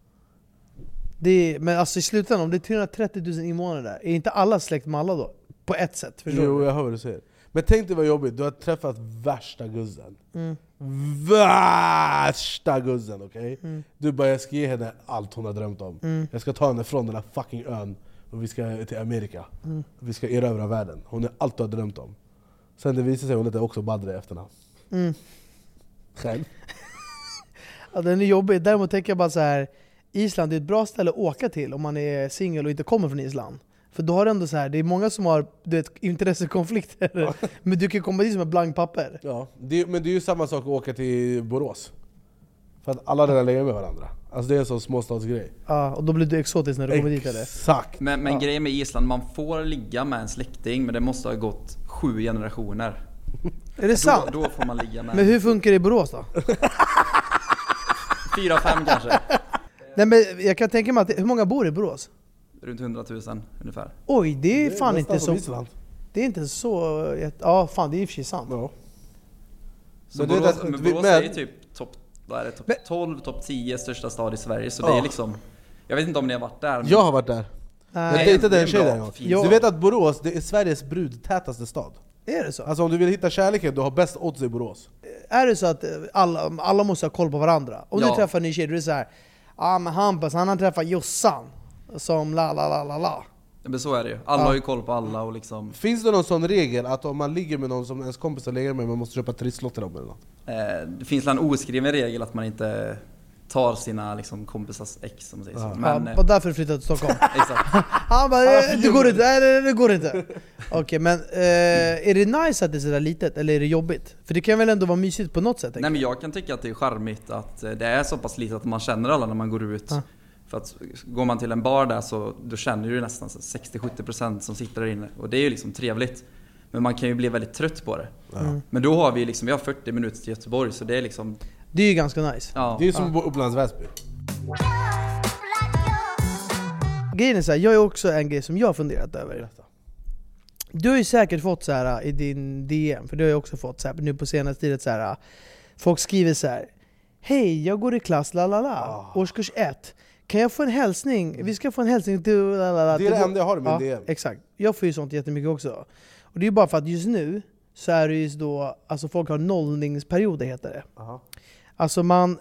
Men alltså i slutändan, om det är 330 000 invånare där, är inte alla släkt med alla då? På ett sätt, förstår du? Jo, jag hör vad du säger. Men tänk dig vad jobbigt, du har träffat värsta guzzen. Värsta guzzen, okej? Du bara, jag ska ge henne allt hon har drömt om. Jag ska ta henne från den här fucking ön och vi ska till Amerika. Vi ska erövra världen. Hon är allt du har drömt om. Sen det visar sig hon heter också Badre efternamn. Själv. Ja, den är jobbig. Däremot tänker jag bara så här: Island är ett bra ställe att åka till om man är singel och inte kommer från Island. För då har det ändå så här, det är många som har intressekonflikter. Ja. Men du kan komma dit som ett blankt papper. Ja, men det är ju samma sak att åka till Borås. För att alla där lägger med varandra. Alltså det är en sån småstadsgrej. Ja, och då blir du exotisk när du kommer dit eller? Exakt. Men grejen med Island, man får ligga med en släkting, men det måste ha gått 7 generationer. Är det sant? Då får man ligga med. Men hur funkar det i Borås då? 4-5 kanske. Nej, men jag kan tänka mig att hur många bor i Borås? Runt 100 000 ungefär. Oj, det är fan inte så. Island. Det är inte så. Ja, fan, det är i och för sig sant. Ja. Så Borås är ju typ topp 12, topp 10 största stad i Sverige. Så det är liksom, jag vet inte om ni har varit där. Men... Jag har varit där. Jag dejtade en tjej där en gång. Ja. Du vet att Borås, det är Sveriges brudtätaste stad. Är det så? Alltså om du vill hitta kärleken, du har bäst odds i Borås. Är det så att alla måste ha koll på varandra? Om du träffar en ny tjej, du är så här: men Hampus, han har träffat Jossan som la. Men så är det ju. Alla har ju koll på alla och liksom... Finns det någon sån regel att om man ligger med någon som ens kompisar ligger med, man måste köpa trisslott till dem eller något? Det finns en oskriven regel att man inte tar sina liksom, kompisars ex, som säger så. Men, och därför flyttade till Stockholm. Exakt. Han bara, det går inte. Nej, det går inte. Okej, men är det nice att det är sådär litet, eller är det jobbigt? För det kan väl ändå vara mysigt på något sätt? Nej, men jag kan tycka att det är charmigt att det är så pass litet att man känner alla när man går ut. För att går man till en bar där, så då känner du nästan 60-70% som sitter där inne. Och det är ju liksom trevligt. Men man kan ju bli väldigt trött på det. Men då har vi liksom, vi har 40 minuter till Göteborg, så det är liksom... Det är ju ganska nice. Ja. Det är som Upplands Väsby. Grejen är så här, jag är också en grej som jag har funderat över. Du har ju säkert fått så här i din DM, för du har ju också fått så här nu på senaste tiden så här, folk skriver så här: hej, jag går i klass årskurs 1. Kan jag få en hälsning? Vi ska få en hälsning till lalala. Det är det enda jag har i min DM. Exakt. Jag får ju sånt jättemycket också. Och det är ju bara för att just nu så är det ju då, alltså folk har nollningsperioder heter det. Alltså man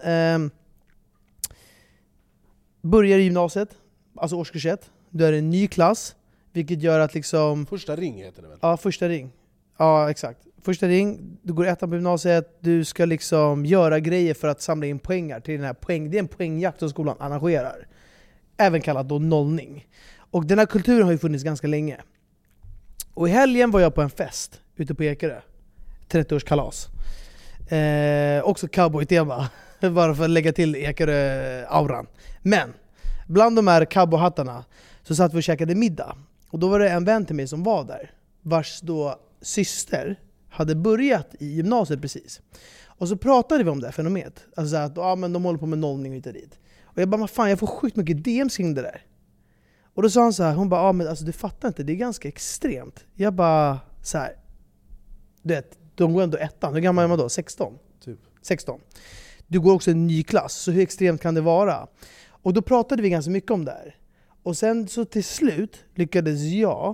börjar i gymnasiet, alltså årskurs 1. Du är en ny klass, vilket gör att liksom... Första ring heter det väl? Ja, första ring. Ja, exakt. Första ring, du går ettan på gymnasiet, du ska liksom göra grejer för att samla in poängar till den här det är en poängjakt som skolan arrangerar. Även kallat då nollning. Och den här kulturen har ju funnits ganska länge. Och i helgen var jag på en fest ute på Ekerö. 30-årskalas. Också cowboy-tema. Bara för att lägga till Ekerö-auran. Men bland de här cowboyhattarna så satt vi och käkade middag. Och då var det en vän till mig som var där, vars då syster hade börjat i gymnasiet precis. Och så pratade vi om det här fenomenet. Alltså att men de håller på med nollning och hit och dit. Och jag bara, fan jag får sjukt mycket DMs kring det där. Och då sa han så här, hon bara, men alltså du fattar inte, det är ganska extremt. Jag bara, så här, du vet, de går ändå ettan. Hur gammal är man då? 16? Typ. 16. Du går också en ny klass, så hur extremt kan det vara? Och då pratade vi ganska mycket om det här. Och sen så till slut lyckades jag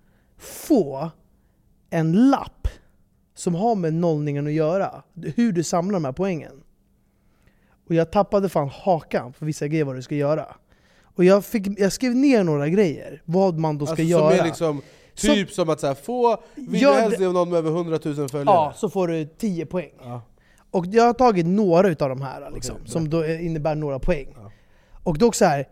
få en lapp som har med nollningen att göra. Hur du samlar de här poängen. Och jag tappade fan hakan för vissa grejer vad du ska göra. Och jag skrev ner några grejer. Vad man då ska göra. Som är liksom, typ som att så här, få videohelst av någon med över 100 000 följare. Ja, så får du 10 poäng. Ja. Och jag har tagit några utav de här liksom, som då innebär några poäng. Ja. Och då också här,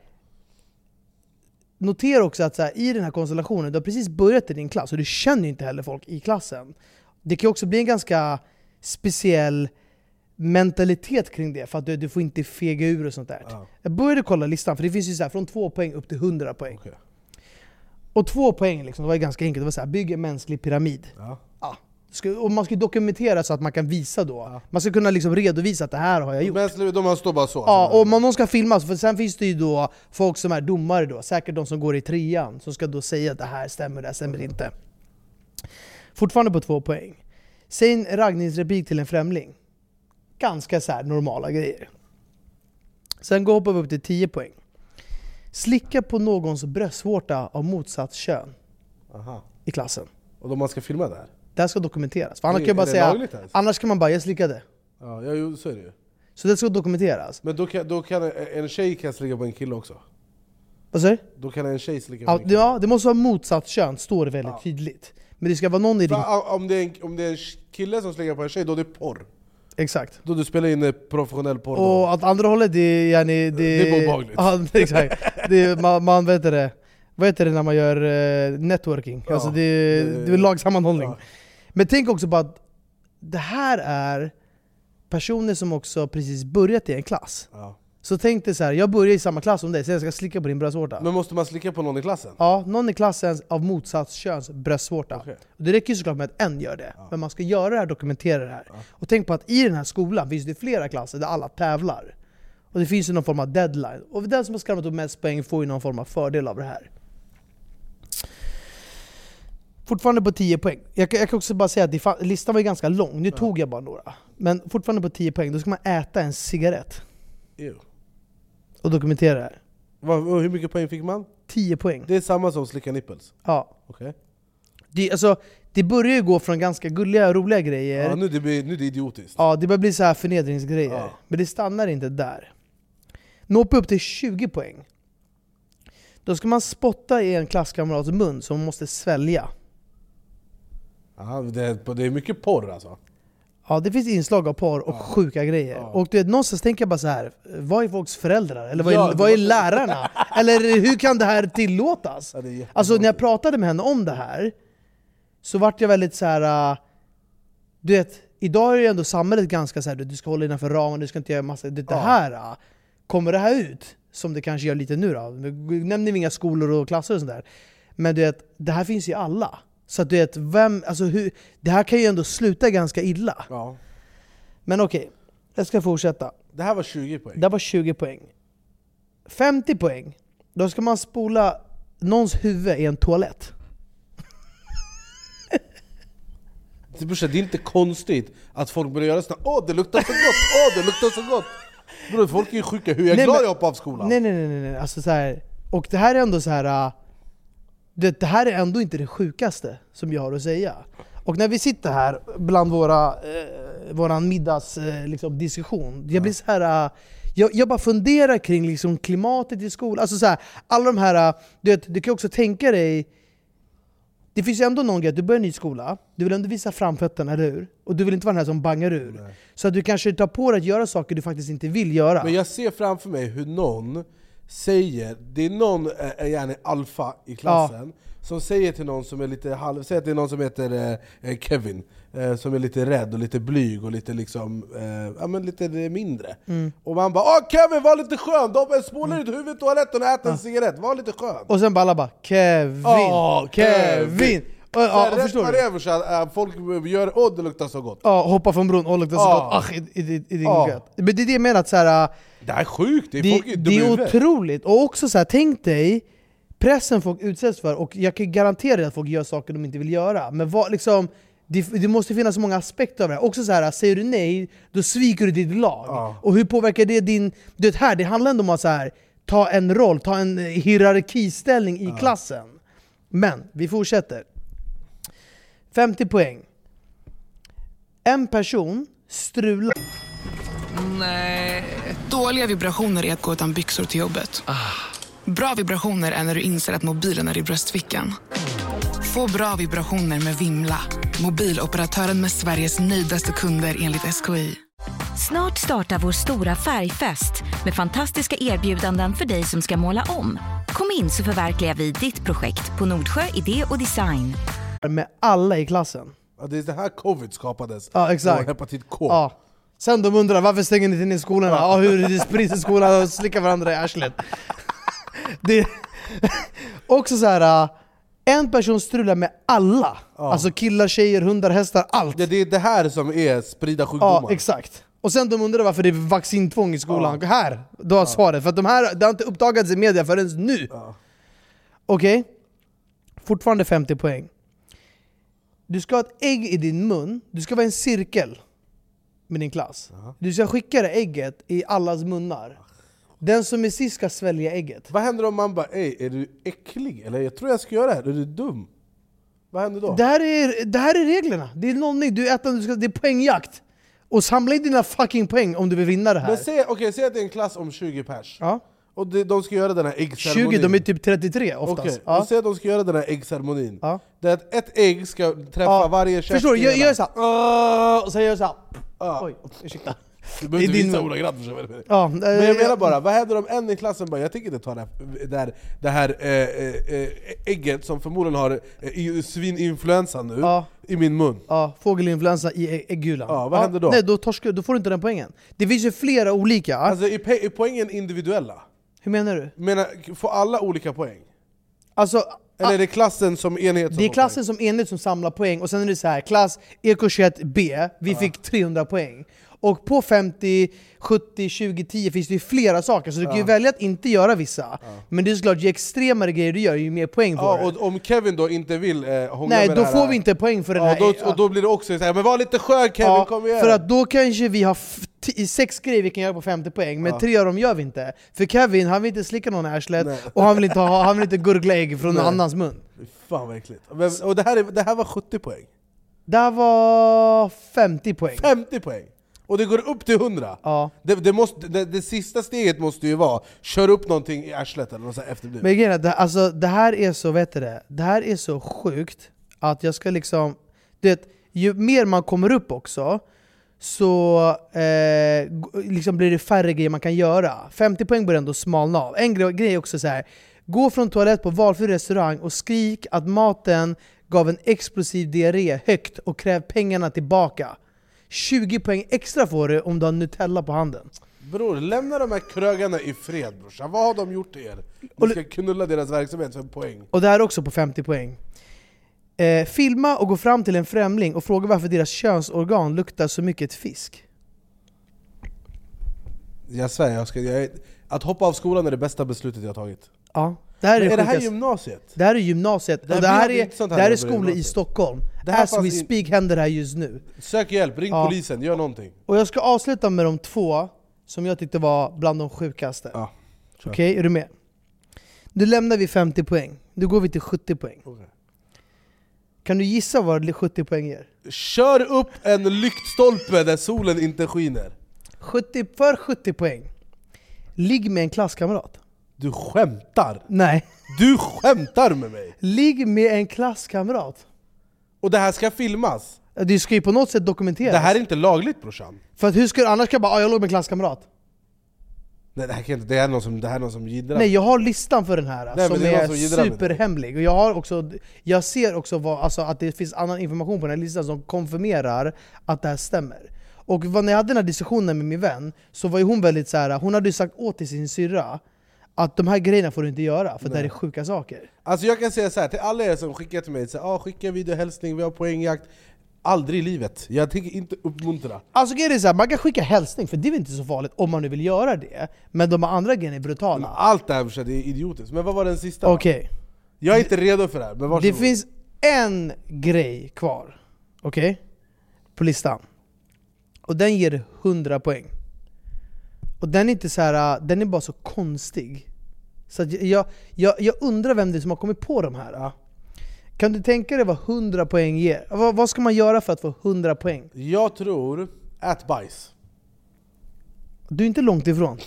notera också att så här, i den här konstellationen, du har precis börjat i din klass och du känner ju inte heller folk i klassen. Det kan också bli en ganska speciell mentalitet kring det, för att du får inte fega ur och sånt där. Ja. Jag började kolla listan, för det finns ju så här, från 2 poäng upp till 100 poäng. Okay. Och 2 poäng liksom, det var ganska enkelt. Det var så här, bygga en mänsklig pyramid. Ja. Ja. Och man ska dokumentera så att man kan visa då. Ja. Man ska kunna liksom redovisa att det här har jag gjort. De står bara så. Ja, och om någon ska filmas, för sen finns det ju då folk som är domare då, säkert de som går i 3:an, som ska då säga att det här stämmer inte. Fortfarande på 2 poäng. Säg en raggningsreplik till en främling. Ganska så här normala grejer. Sen går vi upp till 10 poäng. Slicka på någons bröstvårta av motsatt kön. Aha. I klassen. Och då man ska filma där? Det här ska dokumenteras. För annars kan jag bara säga, annars kan man bara, jag slickade. Ja, så är det ju. Så det ska dokumenteras. Men då kan en tjej kan slicka på en kille också? Vad säger du? Då kan en tjej slicka på en kille? Ja, det måste vara motsatt kön, står det väldigt tydligt. Men det ska vara någon i din... Om det är en kille som slickar på en tjej, då är det porr. Exakt. Då du spelar in professionell porr. Och att andra hållet, det är obehagligt. Ja, exakt. Man vet det. Vad heter det när man gör networking? Ja, alltså det är lagsammanhållning. Ja. Men tänk också på att det här är personer som också precis börjat i en klass. Ja. Så tänk dig så här, jag börjar i samma klass som dig, så jag ska slicka på din bröstvårta. Men måste man slicka på någon i klassen? Ja, någon i klassen av motsatt köns bröstvårta. Okay. Det räcker ju såklart med att en gör det. Ja. Men man ska göra det här, dokumentera det här. Ja. Och tänk på att i den här skolan finns det flera klasser där alla tävlar. Och det finns ju någon form av deadline. Och den som har skrammat upp mest poäng får ju någon form av fördel av det här. Fortfarande på 10 poäng. Jag kan också bara säga att listan var ganska lång. Nu tog jag bara några. Men fortfarande på 10 poäng. Då ska man äta en cigarett. Och dokumentera det här. Hur mycket poäng fick man? 10 poäng. Det är samma som slicka nipples? Ja. Okay. Det börjar ju gå från ganska gulliga, roliga grejer. Ja, nu är det idiotiskt. Ja, det börjar bli så här förnedringsgrejer. Ja. Men det stannar inte där. Nå upp till 20 poäng. Då ska man spotta i en klasskamrats mun som man måste svälja. Ja, det är mycket porr alltså. Ja, det finns inslag av porr och sjuka grejer. Ja. Och du vet, någonstans tänker jag bara så här: vad är folks föräldrar? Eller vad är lärarna? Eller hur kan det här tillåtas? Ja, alltså när jag pratade med henne om det här, så vart jag väldigt så här. Du vet, idag är ju ändå samhället ganska så här: du ska hålla innanför ramen, du ska inte göra massa. Det här, kommer det här ut som det kanske gör lite nu då? Nu nämner vi inga skolor och klasser och sånt där. Men du vet, det här finns ju alla. Så att du vet, det här kan ju ändå sluta ganska illa. Ja. Men okej, jag ska fortsätta. Det här var 20 poäng. Det här var 20 poäng. 50 poäng. Då ska man spola någons huvud i en toalett. Det är inte konstigt att folk börjar göra sådär. Det luktar så gott! Det luktar så gott! Bro, folk är ju sjuka. Hur är jag glad jag hoppar av skolan? Nej. Alltså så här, och det här är ändå så här. Det här är ändå inte det sjukaste som jag har att säga. Och när vi sitter här bland våran middagsdiskussion, jag blir så här, jag bara funderar kring liksom klimatet i skolan. Alltså så här, alla de här, du kan också tänka dig, det finns ju ändå någon grej att du börjar en ny skola, du vill ändå visa framfötterna, eller hur? Och du vill inte vara den här som bangar ur. Nej. Så att du kanske tar på dig att göra saker du faktiskt inte vill göra. Men jag ser framför mig hur någon säger, det är någon gärna alfa i klassen, som säger till någon som är lite säg att det är någon som heter Kevin, som är lite rädd och lite blyg och lite liksom lite mindre. Och man bara, Kevin, var lite skön, de spolar ut huvudet i toaletten och äter en cigarett, var lite skön. Och sen bara alla bara, Kevin. Ja, förstår du? Över folk gör, det luktar så gott. Ja, hoppa från bron, det luktar så gott. I din gött. Men det är det jag menar, att så här, det här är sjukt, det är otroligt. Och också så här, tänk dig pressen folk utsätts för, och jag kan garantera att folk gör saker de inte vill göra. Men vad, liksom, det måste finnas så många aspekter av det här. Också så här, säger du nej, då sviker du ditt lag. Och hur påverkar det din... Det handlar ändå om att så här, ta en roll, ta en hierarkiställning i klassen. Men, vi fortsätter. 50 poäng. En person strular... Nej. Dåliga vibrationer är att gå utan byxor till jobbet. Bra vibrationer är när du inser att mobilen är i bröstfickan. Få bra vibrationer med Vimla. Mobiloperatören med Sveriges nöjdaste kunder enligt SKI. Snart startar vår stora färgfest med fantastiska erbjudanden för dig som ska måla om. Kom in så förverkligar vi ditt projekt på Nordsjö Idé och Design. Med alla i klassen. Ja, det är det här covid skapades. Ja, exakt. Hepatit K. Ja. Sen de undrar, varför stänger ni inte ner skolorna? Ja, hur är det sprids i skolan och slickar varandra i arslet? Det är också så här. En person strular med alla. Alltså killar, tjejer, hundar, hästar, allt. Det är det här som är sprida sjukdomar. Ja, exakt. Och sen de undrar varför det är vaccintvång i skolan. Här, då har svaret. För att det har inte uppdagats i media förrän nu. Okej. Fortfarande 50 poäng. Du ska ha ett ägg i din mun. Du ska vara en cirkel med din klass. Du ska skicka det ägget i allas munnar. Den som är sist ska svälja ägget. Vad händer om man bara, är du äcklig? Eller jag tror jag ska göra det här, är du dum? Vad händer då? Det här är reglerna. Det är nollning, det är poängjakt. Och samla in dina fucking poäng om du vill vinna det här. Men säg att det är en klass om 20 pers. Och de ska göra den här äggceremonin. 20, de är typ 33 oftast. Och säg att de ska göra den här äggceremonin. Det är att ett ägg ska träffa varje käft. Förstår du? Jag gör såhär. Och så gör jag såhär. Oj, ursäkta. Du behöver inte visa ordagrant. Men jag menar bara, vad händer om en i klassen bara, jag tänker inte ta det här ägget som förmodligen har svininfluensa nu i min mun. Fågelinfluensa i äggulan. Vad händer då? Nej, då får du inte den poängen. Det finns ju flera olika. Alltså är poängen individuella? Hur menar du? Får alla olika poäng? Alltså, eller är det klassen som enhet? Det är klassen som enhet som samlar poäng. Och sen är det så här, klass EK21B, vi fick 300 poäng. Och på 50, 70, 20, 10 finns det ju flera saker. Så du kan ju välja att inte göra vissa. Men det är såklart, ju extremare grejer du gör, ju mer poäng får du. Och om Kevin då inte vill hångla nej, med då det får vi inte poäng för den här. Och då blir det också så här, men var lite skön Kevin, kom igen. För att då kanske vi har 6 grejer vi kan göra på 50 poäng. Men 3 av dem gör vi inte. För Kevin, han vill inte slicka någon i arslet. Och han vill inte gurgla ägg från någon annans mun. Fan vad äckligt. Och det här var 70 poäng. Det här var 50 poäng. 50 poäng. Och det går upp till 100. Det sista steget måste ju vara kör upp någonting i arslet eller något så efterblivet. Men grejen är, det här är så, det här är så sjukt att jag ska liksom, ju mer man kommer upp också, så liksom blir det färre grejer man kan göra. 50 poäng börjar ändå smalna av. En grej är också så här: gå från toalett på valfri restaurang och skrik att maten gav en explosiv diarré högt och kräv pengarna tillbaka. 20 poäng extra får du om du har Nutella på handen. Bror, lämna de här krögarna i fred, brorsan. Vad har de gjort till er? Ni ska knulla deras verksamhet för en poäng. Och det här är också på 50 poäng. Filma och gå fram till en främling och fråga varför deras könsorgan luktar så mycket fisk. Jag svär, att hoppa av skolan är det bästa beslutet jag har tagit. Ja. Det här är det här gymnasiet? Det här är gymnasiet. Och det här är skolor i Stockholm. Det här as we speak händer det här just nu. Sök hjälp, ring polisen, gör någonting. Och jag ska avsluta med de 2 som jag tyckte var bland de sjukaste. Okej, är du med? Nu lämnar vi 50 poäng. Nu går vi till 70 poäng. Kan du gissa vad 70 poäng ger? Kör upp en lyktstolpe där solen inte skiner. 70 poäng. Ligg med en klasskamrat. Du skämtar? Nej. Du skämtar med mig? Ligg med en klasskamrat. Och det här ska filmas? Det ska ju på något sätt dokumenteras. Det här är inte lagligt, brorsan. För att hur ska du annars bara, jag låg med en klasskamrat? Nej, det här är någon som gidrar. Nej, jag har listan för den här. Nej, som är superhemlig. Och jag ser också att det finns annan information på den här listan som konfirmerar att det här stämmer. Och när jag hade den här diskussionen med min vän, så var ju hon väldigt så här, hon hade ju sagt åt till sin syrra att de här grejerna får du inte göra, för det här är sjuka saker. Alltså jag kan säga så här till alla er som skickar till mig, skicka videohälsning, vi har poängjakt. Aldrig i livet, jag tänker inte uppmuntra. Alltså det är så här, man kan skicka hälsning, för det är inte så farligt om man nu vill göra det. Men de andra grejerna är brutala. Men allt det här är idiotiskt, men vad var den sista? Okej. Jag är inte redo för det här, men varsågod. Det finns en grej kvar, okej? På listan. Och den ger 100 poäng. Och den är inte så här, den är bara så konstig. Så att jag undrar vem det är som har kommit på de här. Kan du tänka dig vad 100 poäng ger? Vad ska man göra för att få 100 poäng? Jag tror ät bajs. Du är inte långt ifrån.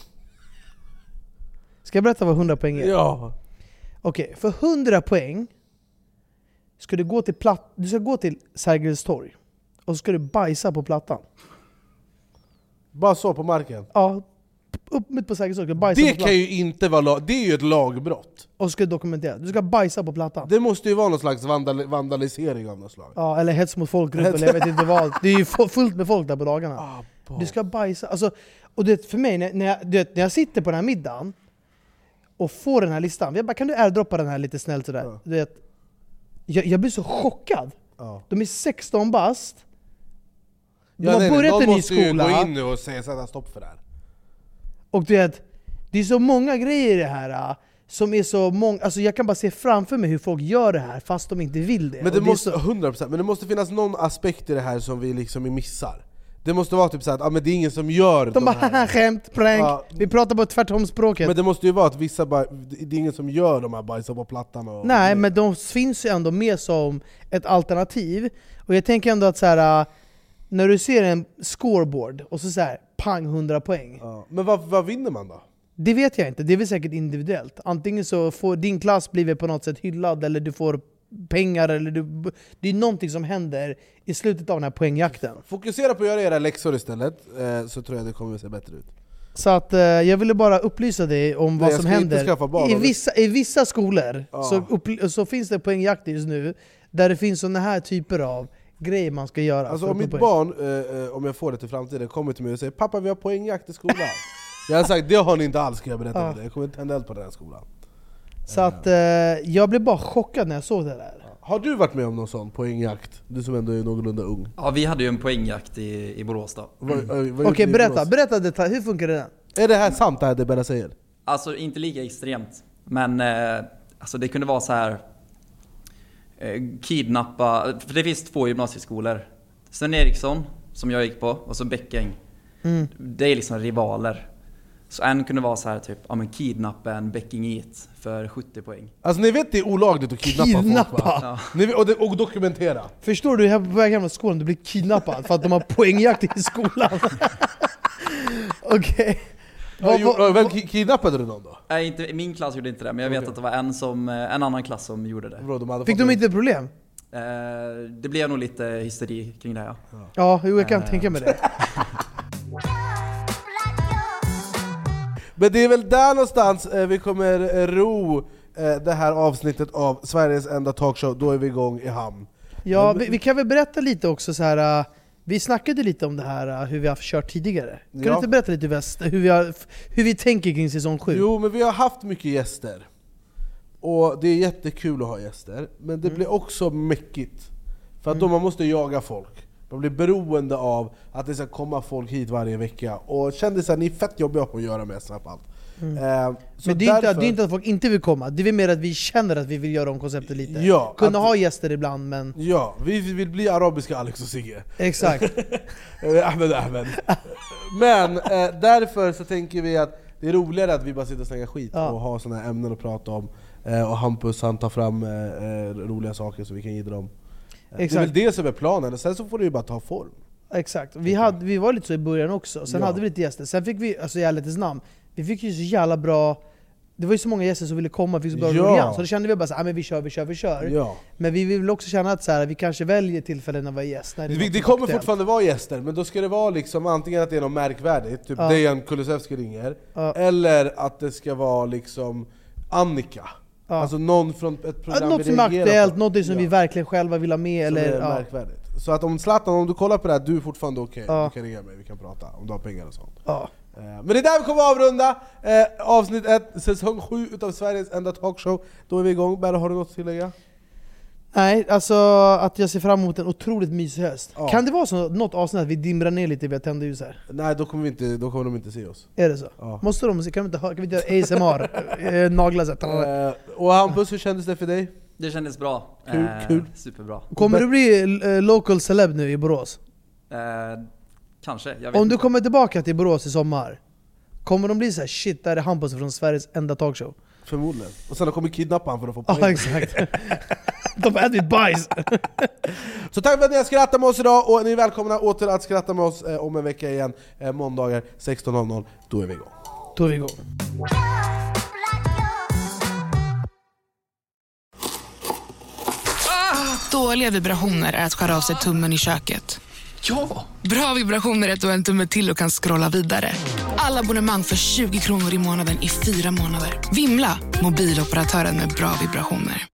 Ska jag berätta vad 100 poäng är? Ja. Okej, för 100 poäng ska du gå till du ska gå till Sergels torg och så ska du bajsa på plattan. Bara så på marken? Ja, upp mitt på Sergels torg. Det kan ju inte vara det är ju ett lagbrott. Och så ska du dokumentera. Du ska bajsa på plattan. Det måste ju vara någon slags vandalisering av något slag. Ja, eller hets mot folkgrupp, eller jag vet inte vad. Det är ju fullt med folk där på dagarna. Du ska bajsa. Alltså, och det för mig, när jag sitter på den här middagen och får den här listan, jag bara, kan du airdroppa den här lite snällt sådär? Ja. Du vet, jag blir så chockad. Ja. De är 16 bast. De har börjat en ny skola. De måste ju gå in nu och sätta stopp för det här. Och du vet, det är så många grejer i det här som är så många, alltså jag kan bara se framför mig hur folk gör det här fast de inte vill det. Men det måste 100%, men det måste finnas någon aspekt i det här som vi liksom missar. Det måste vara typ så att men det är ingen som gör de bara skämt, prank. Vi pratar på tvärtomspråket. Men det måste ju vara att vissa det är ingen som gör de här bajsar på plattan och nej, men de finns ju ändå med som ett alternativ. Och jag tänker ändå att så här, när du ser en scoreboard och så här pang 100 poäng. Ja. Men vad vinner man då? Det vet jag inte, det är väl säkert individuellt. Antingen så får din klass bli på något sätt hyllad, eller du får pengar, eller det är någonting som händer i slutet av den här poängjakten. Fokusera på att göra era läxor istället, så tror jag det kommer att se bättre ut. Så att jag ville bara upplysa dig om vad som händer. I vissa skolor så finns det poängjakter just nu, där det finns såna här typer av grejer man ska göra. Alltså om mitt barn, om jag får det till framtiden, kommer till mig och säger pappa vi har poängjakt i skolan. Jag har sagt, det har ni inte alls, ska jag berätta det. Jag kommer inte tända eld på den här skolan. Så att jag blev bara chockad när jag såg det där. Har du varit med om någon sån poängjakt? Du som ändå är någorlunda ung. Ja, vi hade ju en poängjakt i Borås då. Okej, berätta detalj. Hur funkar det där? Är det här sant det här det Bella säger? Alltså inte lika extremt. Men alltså det kunde vara så här kidnappa, för det finns 2 gymnasieskolor. Sven Eriksson, som jag gick på, och så Bäckäng. Det är liksom rivaler. Så en kunde vara så här typ, kidnappa en Bäckingit för 70 poäng. Alltså ni vet det är olagligt att kidnappa folk, va? Ja. Och dokumentera. Förstår du, här på väg hem från skolan, du blir kidnappad för att de har poängjakt i skolan. Okej. Vem kidnappade du någon då? Nej, inte, min klass gjorde inte det, men jag vet att det var en annan klass som gjorde det. Fick de inte problem? Det blev nog lite hysteri kring det här. Ja, jag kan tänka mig det. Men det är väl där någonstans vi kommer ro det här avsnittet av Sveriges enda talkshow. Då är vi igång i hamn. Ja, vi kan väl berätta lite också så här. Vi snackade lite om det här, hur vi har kört tidigare. Kan du inte berätta lite hur vi tänker kring säsong 7? Jo, men vi har haft mycket gäster. Och det är jättekul att ha gäster. Men det blir också mäckigt. För att då man måste jaga folk. Man blir beroende av att det ska komma folk hit varje vecka. Och kändisar, ni är fett jobbiga på att göra med snabbt allt. Men det är inte att folk inte vill komma. Det är mer att vi känner att vi vill göra om konceptet lite. Ja, kunna ha gäster ibland, men... Ja, vi vill bli arabiska Alex och Sigge. Exakt. Ahmed. Men därför så tänker vi att det är roligare att vi bara sitter och snackar skit och har såna här ämnen att prata om. Och Hampus, han tar fram roliga saker så vi kan ge dem. Exakt. Det är väl det som är planen, och sen så får det ju bara ta form. Exakt, vi var lite så i början också. Sen hade vi lite gäster, sen fick vi, alltså i ärlighetens namn, vi fick ju så jävla bra. Det var ju så många gäster som ville komma, vi fick så bra roliga. Så då kände vi bara så men vi kör. Ja. Men vi vill också känna att så här, vi kanske väljer tillfällen att vara gäst. Det kommer fortfarande vara gäster, men då ska det vara liksom antingen att det är något märkvärdigt, typ Dejan Kulusevski ringer, eller att det ska vara liksom Annika. Alltså någon från ett program, något som är aktuellt, något som vi verkligen själva vill ha med, som eller märkvärdigt. Så att om Zlatan, om du kollar på det här, du är fortfarande okej. Du kan ringa mig, vi kan prata om du har pengar och sånt. Men det är där vi kommer att avrunda avsnitt 1, säsong 7 utav Sveriges enda talkshow. Då är vi igång. Berra, har du något att tillägga? Nej, alltså att jag ser fram emot en otroligt mysig höst. Ja. Kan det vara så något avsnitt att vi dimrar ner lite vid att tända ljus här? Nej, då kommer de inte se oss. Är det så? Ja. Måste de se? Kan vi inte göra ASMR? Nagla så här. Och Hampus, hur kändes det för dig? Det kändes bra. Kul. Superbra. Kommer du bli local celeb nu i Borås? Kanske, jag vet Om du inte. kommer tillbaka till Borås i sommar, kommer de bli så här: shit, där är Hampus från Sveriges enda talkshow? Förmodligen. Och sen kommer kidnappa han för att få poäng. Ja, exakt. De äter mitt bajs. Så tack för att ni har skrattat med oss idag, och ni är välkomna åter att skratta med oss om en vecka igen. Måndagar 16:00, då är vi igång. Dåliga vibrationer är att skära av sig tummen i köket. Ja! Bra vibrationer är att du har en tumme till och kan scrolla vidare. Alla abonnemang för 20 kronor i månaden i 4 månader. Vimla, mobiloperatören med bra vibrationer.